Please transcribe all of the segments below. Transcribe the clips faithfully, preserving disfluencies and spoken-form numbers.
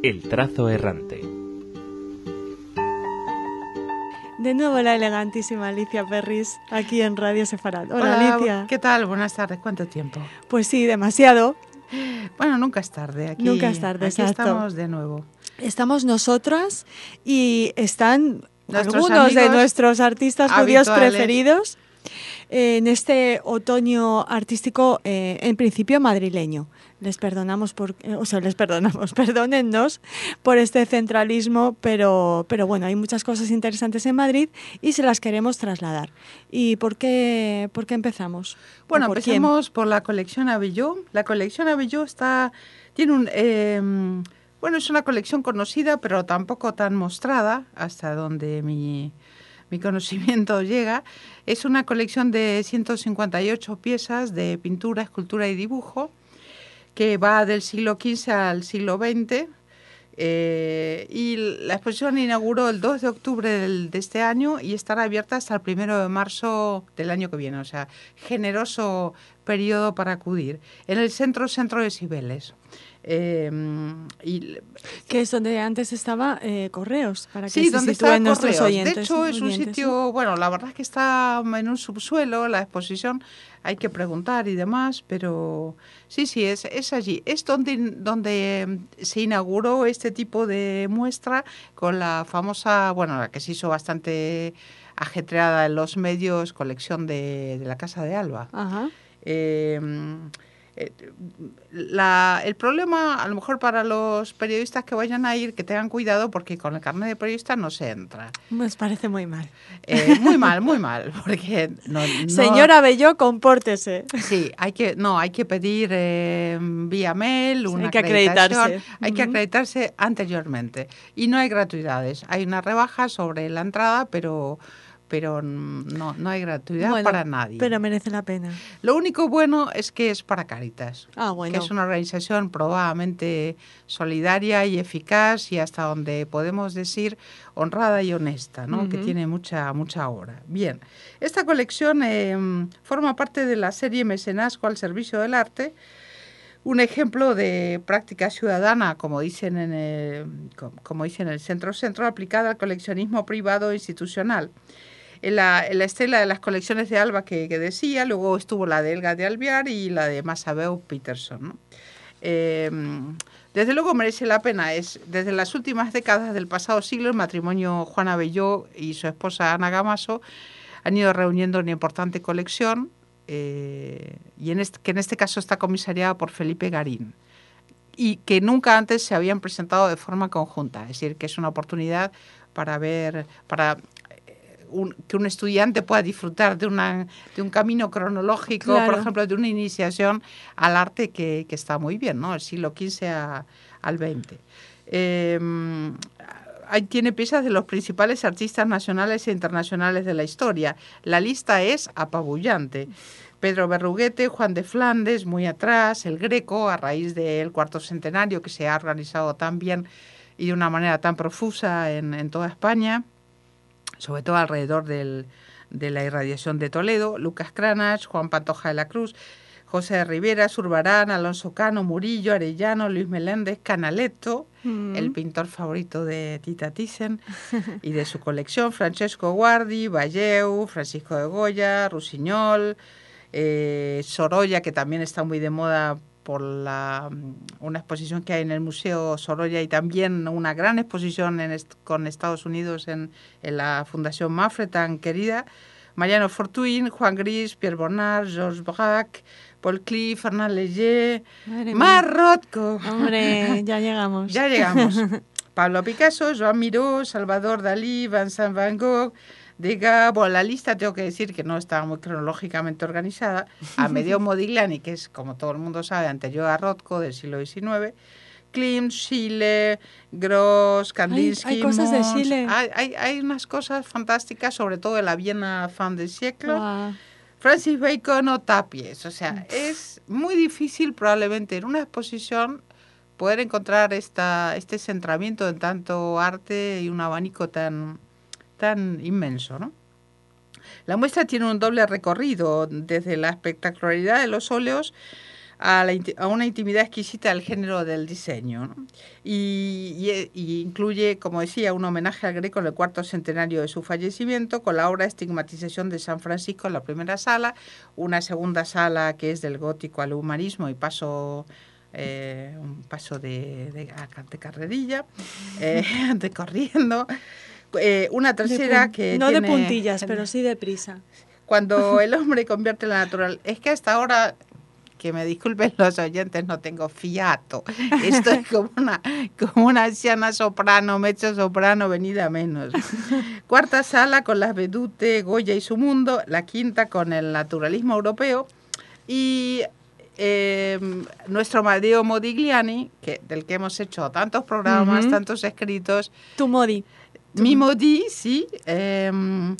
El trazo errante. De nuevo la elegantísima Alicia Perris, aquí en Radio Sefarad. Hola, Hola, Alicia. ¿Qué tal? Buenas tardes. ¿Cuánto tiempo? Pues sí, demasiado. Bueno, nunca es tarde. Aquí, Nunca es tarde, aquí exacto. estamos de nuevo. Estamos nosotras y están Nuestros algunos de amigos nuestros artistas judíos habituales. preferidos en este otoño artístico, eh, en principio madrileño. Les perdonamos por, eh, o sea, les perdonamos, perdónennos por este centralismo, pero, pero bueno, hay muchas cosas interesantes en Madrid y se las queremos trasladar. ¿Y por qué, por qué empezamos? Bueno, por empecemos quién? por la colección Abelló. La colección Abelló está, tiene un, eh, bueno, es una colección conocida, pero tampoco tan mostrada, hasta donde mi mi conocimiento llega. Es una colección de ciento cincuenta y ocho piezas de pintura, escultura y dibujo, que va del siglo quince al siglo veinte. Eh, y la exposición inauguró el dos de octubre del, de este año y estará abierta hasta el primero de marzo del año que viene. O sea, generoso periodo para acudir. En el centro, centro de Cibeles. Eh, y, que es donde antes estaba eh, Correos, para que sí, se donde sitúen está nuestros Correos. oyentes. De hecho, es oyentes, un sitio, ¿no? bueno, la verdad es que está en un subsuelo, la exposición, hay que preguntar y demás, pero sí, sí, es, es allí. Es donde, donde se inauguró este tipo de muestra con la famosa, bueno, la que se hizo bastante ajetreada en los medios, colección de, de la Casa de Alba. Ajá. Eh, La, el problema, a lo mejor para los periodistas que vayan a ir, que tengan cuidado porque con el carnet de periodista no se entra. Me parece muy mal. Eh, muy mal, muy mal, porque no, no, señora Belló, compórtese. Sí, hay que, no, hay que pedir eh, vía mail una hay que acreditación, acreditarse. hay que acreditarse anteriormente y no hay gratuidades. Hay una rebaja sobre la entrada, pero pero no, no hay gratuidad bueno, para nadie. Pero merece la pena. Lo único bueno es que es para Cáritas, ah, bueno. que es una organización probadamente solidaria y eficaz y hasta donde podemos decir honrada y honesta, ¿no? Uh-huh. Que tiene mucha, mucha obra. Bien, esta colección eh, forma parte de la serie Mecenazgo al servicio del arte, un ejemplo de práctica ciudadana, como dicen en el, como dicen en el Centro Centro, aplicada al coleccionismo privado e institucional. En la, en la estela de las colecciones de Alba que, que decía, luego estuvo la de Elga de Alvear y la de Masabeu Peterson, ¿no? Eh, desde luego merece la pena. Es, desde las últimas décadas del pasado siglo, el matrimonio Juan Abelló y su esposa Ana Gamaso han ido reuniendo una importante colección, eh, y en este, que en este caso está comisariada por Felipe Garín, y que nunca antes se habían presentado de forma conjunta. Es decir, que es una oportunidad para ver, para un, que un estudiante pueda disfrutar de, una, de un camino cronológico, claro. Por ejemplo, de una iniciación al arte que, que está muy bien, ¿no? El siglo quince a, al veinte. Eh, ahí tiene piezas de los principales artistas nacionales e internacionales de la historia. La lista es apabullante. Pedro Berruguete, Juan de Flandes, muy atrás, el Greco, a raíz del cuarto centenario que se ha organizado tan bien y de una manera tan profusa en, en toda España, sobre todo alrededor del, de la irradiación de Toledo, Lucas Cranach, Juan Pantoja de la Cruz, José de Rivera, Zurbarán, Alonso Cano, Murillo, Arellano, Luis Meléndez, Canaletto, mm. el pintor favorito de Tita Thyssen y de su colección, Francesco Guardi, Valleu, Francisco de Goya, Rusiñol, eh, Sorolla, que también está muy de moda por la, una exposición que hay en el Museo Sorolla y también una gran exposición en est- con Estados Unidos en, en la Fundación Mafre, tan querida. Mariano Fortuyn, Juan Gris, Pierre Bonnard, Georges Braque, Paul Klee, Fernand Léger, Mar Rothko. Hombre, ya llegamos. Ya llegamos. Pablo Picasso, Joan Miró, Salvador Dalí, Vincent Van Gogh, Degas. Bueno, la lista tengo que decir que no está muy cronológicamente organizada. Amedeo Modigliani, que es, como todo el mundo sabe, anterior a Rothko, del siglo diecinueve. Klimt, Schiele, Gross, Kandinsky, Hay, hay cosas Mons. de Chile. Hay, hay, hay unas cosas fantásticas, sobre todo de la Viena fin del siglo. Wow. Francis Bacon o Tapies. O sea, es muy difícil probablemente en una exposición poder encontrar esta, este centramiento en tanto arte y un abanico tan, tan inmenso, ¿no? La muestra tiene un doble recorrido, desde la espectacularidad de los óleos a, la, a una intimidad exquisita del género del diseño, ¿no? y, y, y incluye, como decía, un homenaje al Greco en el cuarto centenario de su fallecimiento, con la obra Estigmatización de San Francisco en la primera sala, una segunda sala que es del gótico al humanismo y paso... Eh, un paso de, de, de carrerilla, eh, de corriendo, eh, una tercera que no tiene, de puntillas, pero sí de prisa. Cuando el hombre convierte la natural, es que hasta ahora, que me disculpen los oyentes, no tengo fiato, estoy como una, como una anciana soprano, mezzo soprano, venida menos. Cuarta sala con las Vedute, Goya y su mundo, la quinta con el naturalismo europeo y Eh, nuestro Amadeo Modigliani, que, del que hemos hecho tantos programas, uh-huh. tantos escritos. Tu Modi. Mi Modi, sí. Eh,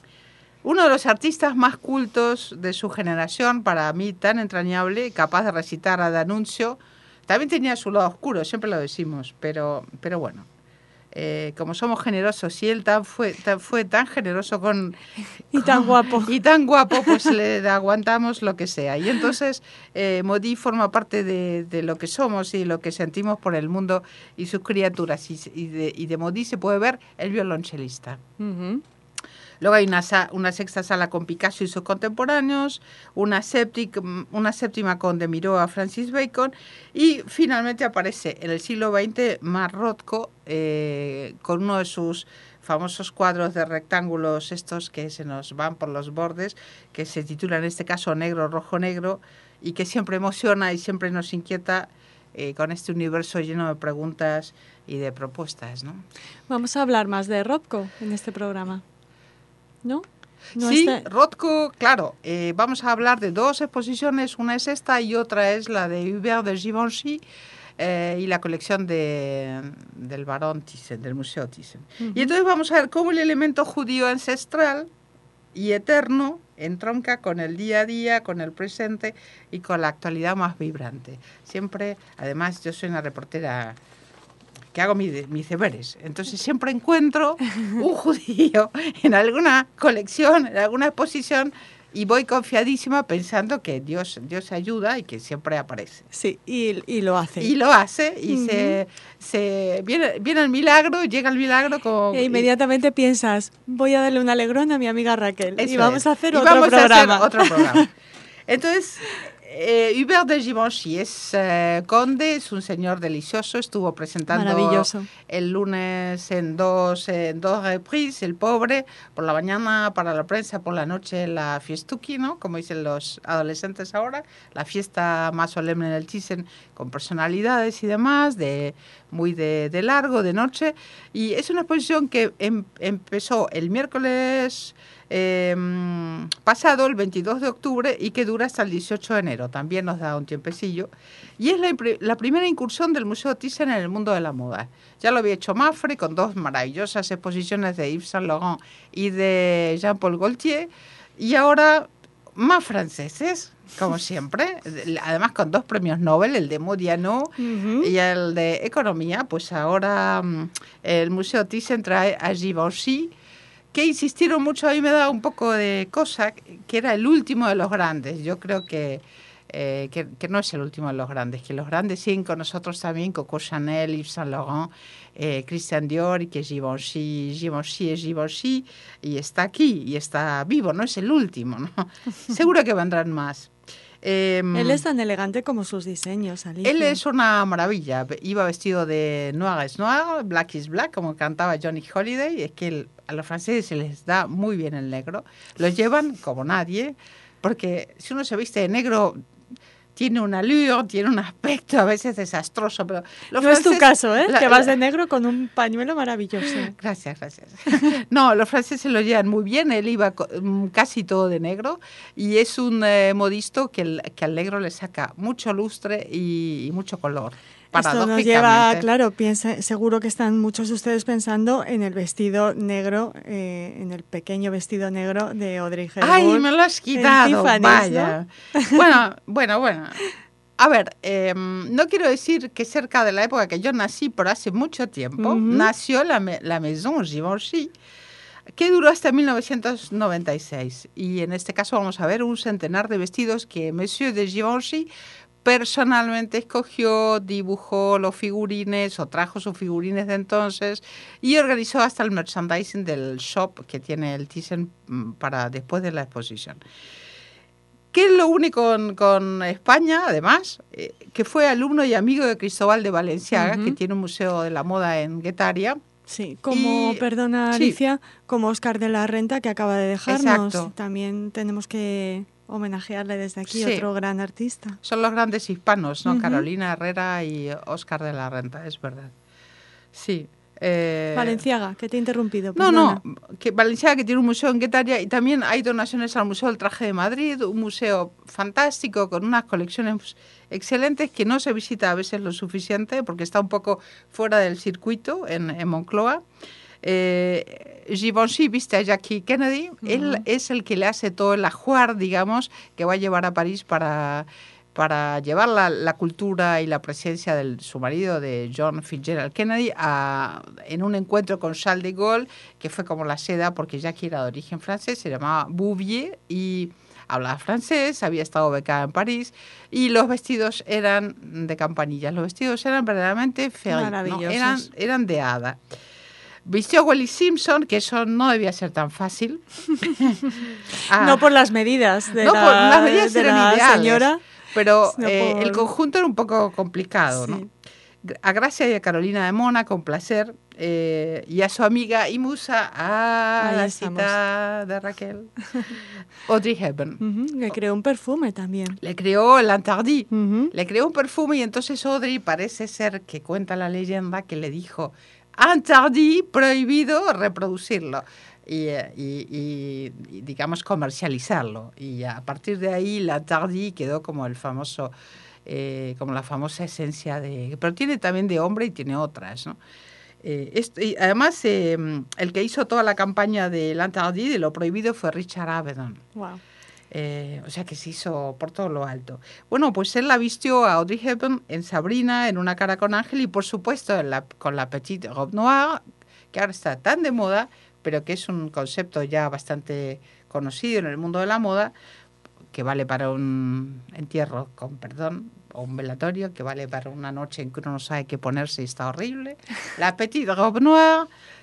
uno de los artistas más cultos de su generación, para mí tan entrañable, capaz de recitar a D'Annunzio. También tenía su lado oscuro, siempre lo decimos, pero, pero bueno. Eh, como somos generosos y él tan fue, tan, fue tan generoso con y con, tan guapo y tan guapo, pues le aguantamos lo que sea. Y entonces eh, Modi forma parte de, de lo que somos y lo que sentimos por el mundo y sus criaturas. Y, y, de, y de Modi se puede ver el violonchelista. Uh-huh. Luego hay una, una sexta sala con Picasso y sus contemporáneos, una, séptica, una séptima con de Miró a Francis Bacon y finalmente aparece en el siglo veinte Mark Rothko eh, con uno de sus famosos cuadros de rectángulos estos que se nos van por los bordes, que se titula en este caso Negro, Rojo, Negro y que siempre emociona y siempre nos inquieta eh, con este universo lleno de preguntas y de propuestas, ¿no? Vamos a hablar más de Rothko en este programa. ¿No? ¿No sí, está... Rothko, claro, eh, vamos a hablar de dos exposiciones, una es esta y otra es la de Hubert de Givenchy eh, y la colección de, del Barón Thyssen, del Museo Thyssen. Uh-huh. Y entonces vamos a ver cómo el elemento judío ancestral y eterno entronca con el día a día, con el presente y con la actualidad más vibrante. Siempre, además, yo soy una reportera que hago mis, mis deberes. Entonces siempre encuentro un judío en alguna colección, en alguna exposición, y voy confiadísima pensando que Dios, Dios ayuda y que siempre aparece. Sí, y, y lo hace. Y lo hace, y uh-huh. se, se viene, viene el milagro, llega el milagro. Con, e inmediatamente y, piensas, voy a darle un alegrón a mi amiga Raquel. Y vamos es. a hacer y otro vamos programa. A hacer otro programa. Entonces... Eh, Hubert de Givenchy es eh, conde, es un señor delicioso, estuvo presentando el lunes en dos, en dos reprises, el pobre, por la mañana para la prensa, por la noche la fiestuki, ¿no? Como dicen los adolescentes ahora, la fiesta más solemne en el Thyssen, con personalidades y demás, de muy de, de largo, de noche, y es una exposición que em, empezó el miércoles Eh, pasado, el veintidós de octubre, y que dura hasta el dieciocho de enero. También nos da un tiempecillo. Y es la, la primera incursión del Museo Thyssen en el mundo de la moda. Ya lo había hecho Mafre con dos maravillosas exposiciones de Yves Saint Laurent y de Jean-Paul Gaultier. Y ahora más franceses, como siempre. Además con dos premios Nobel, el de Modiano uh-huh. y el de Economía. Pues ahora el Museo Thyssen trae a Givenchy, que insistieron mucho, a mí me da un poco de cosa, que era el último de los grandes. Yo creo que, eh, que, que no es el último de los grandes, que los grandes siguen con nosotros también, Coco Chanel, Yves Saint Laurent, eh, Christian Dior, y que Givenchy, Givenchy es Givenchy, y está aquí, y está vivo, no es el último, ¿no? Seguro que vendrán más. Eh, él es tan elegante como sus diseños, Alicia. Él es una maravilla. Iba vestido de noir es noir, black is black, como cantaba Johnny Holiday. Es que el, a los franceses se les da muy bien el negro. Lo llevan como nadie, porque si uno se viste de negro, tiene una allure, tiene un aspecto a veces desastroso. Pero los no franceses, es tu caso, ¿eh? La, que vas la, de negro con un pañuelo maravilloso. Gracias, gracias. No, los franceses lo llevan muy bien. Él iba casi todo de negro y es un eh, modisto que, el, que al negro le saca mucho lustre y, y mucho color. Esto nos lleva, claro, piensa, seguro que están muchos de ustedes pensando en el vestido negro, eh, en el pequeño vestido negro de Audrey Hepburn. ¡Ay, me lo has quitado! Vaya. ¿No? Bueno, bueno, bueno. A ver, eh, no quiero decir que cerca de la época que yo nací, pero hace mucho tiempo, uh-huh. nació la, la Maison Givenchy, que duró hasta mil novecientos noventa y seis. Y en este caso vamos a ver un centenar de vestidos que Monsieur de Givenchy personalmente escogió, dibujó los figurines o trajo sus figurines de entonces y organizó hasta el merchandising del shop que tiene el Thyssen para después de la exposición. ¿Qué es lo único con, con España, además? Eh, que fue alumno y amigo de Cristóbal de Valenciaga, uh-huh. que tiene un museo de la moda en Guetaria. Sí, como, y, perdona Alicia, sí. como Óscar de la Renta, que acaba de dejarnos. Exacto. También tenemos que homenajearle desde aquí, sí. otro gran artista. Son los grandes hispanos, ¿no? Uh-huh. Carolina Herrera y Óscar de la Renta, es verdad. Sí. Eh, Valenciaga, que te he interrumpido. Perdona. No, no, que Valenciaga, que tiene un museo en Guetaria, y también hay donaciones al Museo del Traje de Madrid, un museo fantástico con unas colecciones excelentes que no se visita a veces lo suficiente porque está un poco fuera del circuito en, en Moncloa. Eh, Givenchy viste a Jackie Kennedy, uh-huh. él es el que le hace todo el ajuar, digamos, que va a llevar a París para... para llevar la, la cultura y la presencia de su marido, de John Fitzgerald Kennedy, a, en un encuentro con Charles de Gaulle, que fue como la seda, porque Jackie era de origen francés, se llamaba Bouvier y hablaba francés, había estado becada en París, y los vestidos eran de campanillas, los vestidos eran verdaderamente feos, ¿no? eran, eran de hada. Vistió a Wally Simpson, que eso no debía ser tan fácil. ah, no por las medidas de no la, por las medidas de eran la ideales. Señora. Pero No eh, por... el conjunto era un poco complicado, sí. ¿no? A Gracia y a Carolina de Mónaco, un placer, eh, y a su amiga y musa, a Ahí la estamos. cita de Raquel, Audrey Hepburn. Uh-huh. Le creó un perfume también. Le creó el Interdit, uh-huh. le creó un perfume y entonces Audrey parece ser que cuenta la leyenda que le dijo, Interdit, prohibido reproducirlo. Y, y, y, y, digamos, comercializarlo. Y a partir de ahí, la Tardy quedó como el famoso, eh, como la famosa esencia de... Pero tiene también de hombre y tiene otras, ¿no? Eh, esto, y además, eh, el que hizo toda la campaña de l'Interdit, de lo prohibido, fue Richard Avedon. Wow. Eh, o sea que se hizo por todo lo alto. Bueno, pues él la vistió a Audrey Hepburn en Sabrina, en Una cara con ángel, y por supuesto en la, con la Petite Robe Noire, que ahora está tan de moda, pero que es un concepto ya bastante conocido en el mundo de la moda, que vale para un entierro, con perdón, o un velatorio, que vale para una noche en que uno no sabe qué ponerse y está horrible. La Petite Robe Noire,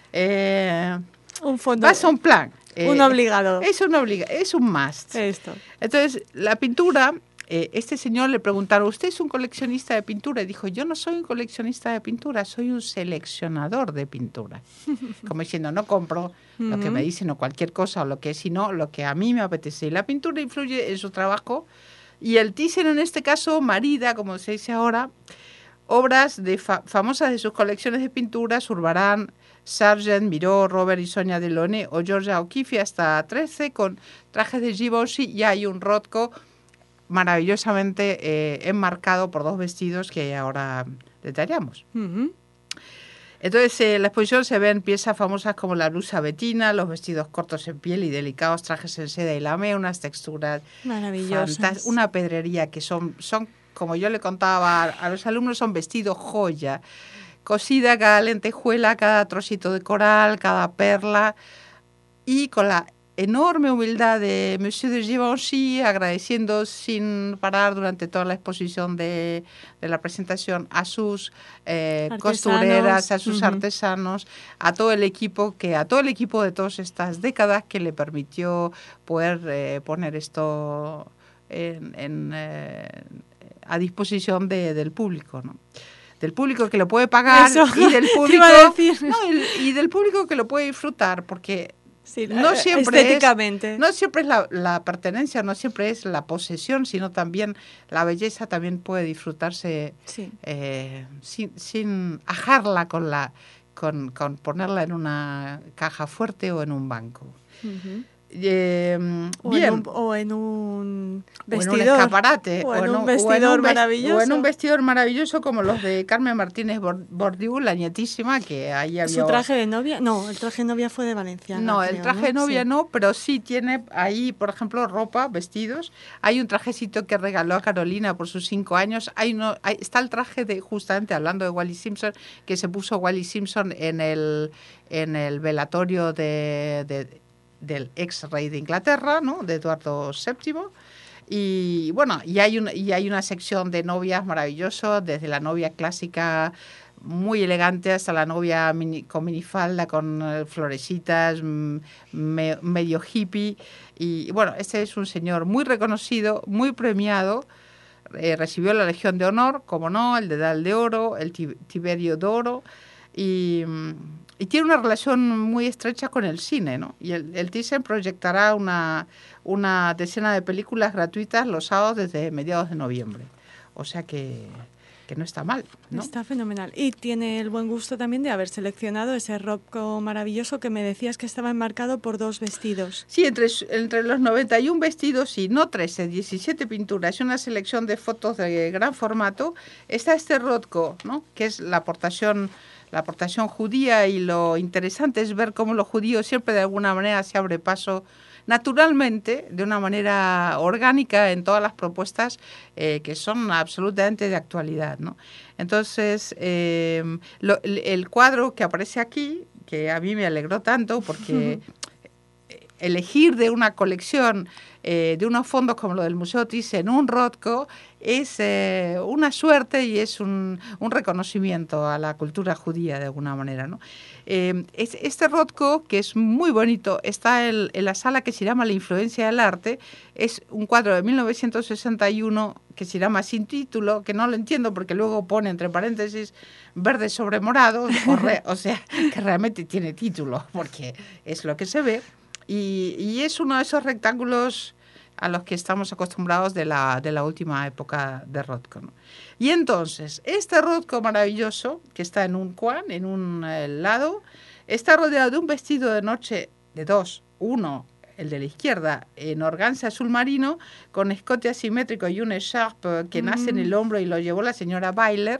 eh, un fondo, va a un plan. Eh, un obligado. Es un, obliga, es un must. Esto. Entonces, la pintura... Eh, este señor le preguntaron, ¿usted es un coleccionista de pintura? Y dijo, yo no soy un coleccionista de pintura, soy un seleccionador de pintura. Como diciendo, no compro uh-huh. lo que me dicen o cualquier cosa o lo que es, sino lo que a mí me apetece. Y la pintura influye en su trabajo y el Thyssen en este caso marida, como se dice ahora, obras de fa- famosas de sus colecciones de pintura, Zurbarán, Sargent, Miró, Robert y Sonia Delaunay o Georgia O'Keeffe hasta trece con trajes de Givenchy y hay un Rothko maravillosamente eh, enmarcado por dos vestidos que ahora detallamos. Uh-huh. Entonces, eh, en la exposición se ven piezas famosas como la blusa betina, los vestidos cortos en piel y delicados trajes en seda y lame, unas texturas maravillosas, una pedrería que son, son, como yo le contaba a, a los alumnos, son vestidos joya, cosida cada lentejuela, cada trocito de coral, cada perla, y con la enorme humildad de Monsieur de Givenchy, agradeciendo sin parar durante toda la exposición de, de la presentación a sus eh, costureras, a sus uh-huh. artesanos, a todo el equipo que a todo el equipo de todas estas décadas que le permitió poder eh, poner esto en, en, eh, a disposición de, del público, ¿no? Del público que lo puede pagar Eso, y del público no, y, y del público que lo puede disfrutar, porque sí, no siempre estéticamente. Es, no siempre es la, la pertenencia, no siempre es la posesión, sino también la belleza también puede disfrutarse sí. eh, sin, sin ajarla con la con, con ponerla en una caja fuerte o en un banco. Uh-huh. Eh, o, bien. En un, o en un vestidor. O en un escaparate. O en un, un vestidor o en un maravilloso. O en un vestidor maravilloso como los de Carmen Martínez Bordiú, la nietísima, que ahí había... ¿Su traje de novia? No, el traje de novia fue de Valenciaga. No, creo, el traje ¿no? de novia sí. no, pero sí tiene ahí, por ejemplo, ropa, vestidos. Hay un trajecito que regaló a Carolina por sus cinco años. Hay uno, hay, está el traje de, justamente hablando de Wally Simpson, que se puso Wally Simpson en el, en el velatorio de... de del ex rey de Inglaterra, ¿no? De Eduardo séptimo. Y bueno, y hay, un, y hay una sección de novias maravilloso, desde la novia clásica muy elegante hasta la novia mini, con minifalda, con eh, florecitas, me, medio hippie. Y, y bueno, este es un señor muy reconocido, muy premiado. Eh, recibió la Legión de Honor, como no, el Dedal de Oro, el Tiberio de Oro, y, y tiene una relación muy estrecha con el cine, ¿no? Y el, el Thyssen proyectará una, una decena de películas gratuitas los sábados desde mediados de noviembre. O sea que, que no está mal, ¿no? Está fenomenal. Y tiene el buen gusto también de haber seleccionado ese Rothko maravilloso que me decías que estaba enmarcado por dos vestidos. Sí, entre, entre los noventa y uno vestidos y no trece, diecisiete pinturas y una selección de fotos de gran formato, está este Rothko, ¿no? Que es la aportación, la aportación judía, y lo interesante es ver cómo los judíos siempre de alguna manera se abre paso naturalmente, de una manera orgánica en todas las propuestas eh, que son absolutamente de actualidad, ¿no? Entonces, eh, lo, el cuadro que aparece aquí, que a mí me alegró tanto porque elegir de una colección, eh, de unos fondos como lo del Museo Thyssen, un Rothko, es eh, una suerte y es un, un reconocimiento a la cultura judía de alguna manera, ¿no? Eh, es, este Rothko, que es muy bonito, está en, en la sala que se llama La influencia del arte. Es un cuadro de mil novecientos sesenta y uno que se llama Sin título, que no lo entiendo porque luego pone entre paréntesis verde sobre morado, o, re, o sea, que realmente tiene título, porque es lo que se ve. Y, y es uno de esos rectángulos a los que estamos acostumbrados de la, de la última época de Rothko, ¿no? Y entonces, este Rothko maravilloso, que está en un Quan, en un eh, lado, está rodeado de un vestido de noche de dos, uno, el de la izquierda, en organza azul marino, con escote asimétrico y un echarpe que mm. nace en el hombro y lo llevó la señora Bayler,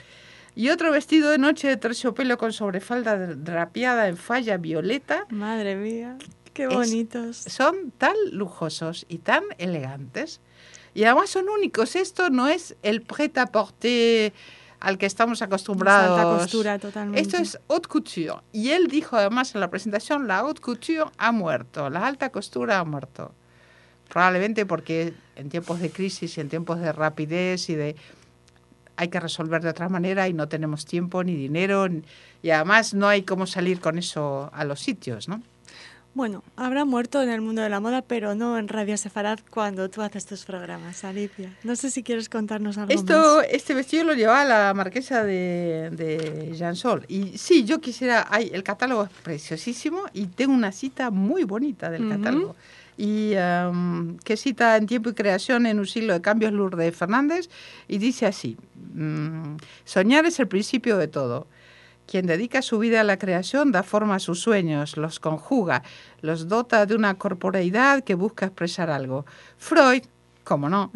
y otro vestido de noche de terciopelo con sobrefalda drapeada en falla violeta. Madre mía. Qué bonitos. Es, son tan lujosos y tan elegantes. Y además son únicos. Esto no es el prêt-à-porter al que estamos acostumbrados. Alta costura, totalmente. Esto es haute couture. Y él dijo además en la presentación, la haute couture ha muerto, la alta costura ha muerto. Probablemente porque en tiempos de crisis y en tiempos de rapidez y de... hay que resolver de otra manera y no tenemos tiempo ni dinero. Y además no hay cómo salir con eso a los sitios, ¿no? Bueno, habrá muerto en el mundo de la moda, pero no en Radio Sefarad cuando tú haces tus programas, Alicia. No sé si quieres contarnos algo Esto, más. Este vestido lo llevaba la marquesa de, de Jansol. Y sí, yo quisiera... Ay, el catálogo es preciosísimo y tengo una cita muy bonita del uh-huh. catálogo. Y um, que cita En tiempo y creación en un siglo de cambios, Lourdes Fernández, y dice así: mmm, soñar es el principio de todo. Quien dedica su vida a la creación da forma a sus sueños, los conjuga, los dota de una corporeidad que busca expresar algo. Freud, cómo no,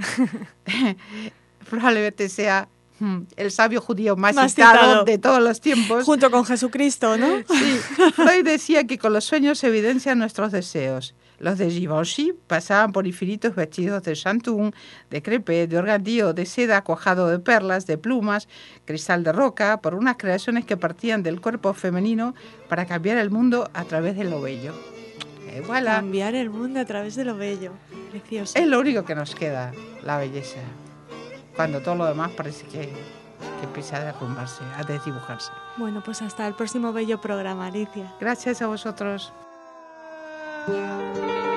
probablemente sea hmm, el sabio judío más, más citado, citado de todos los tiempos. Junto con Jesucristo, ¿no? Sí, Freud decía que con los sueños se evidencian nuestros deseos. Los de Givenchy pasaban por infinitos vestidos de chantung, de crepé, de organdí o de seda cuajado de perlas, de plumas, cristal de roca, por unas creaciones que partían del cuerpo femenino para cambiar el mundo a través de lo bello. Eh, voilà. Cambiar el mundo a través de lo bello. Precioso. Es lo único que nos queda, la belleza. Cuando todo lo demás parece que, que empieza a derrumbarse, a desdibujarse. Bueno, pues hasta el próximo bello programa, Alicia. Gracias a vosotros. Thank you.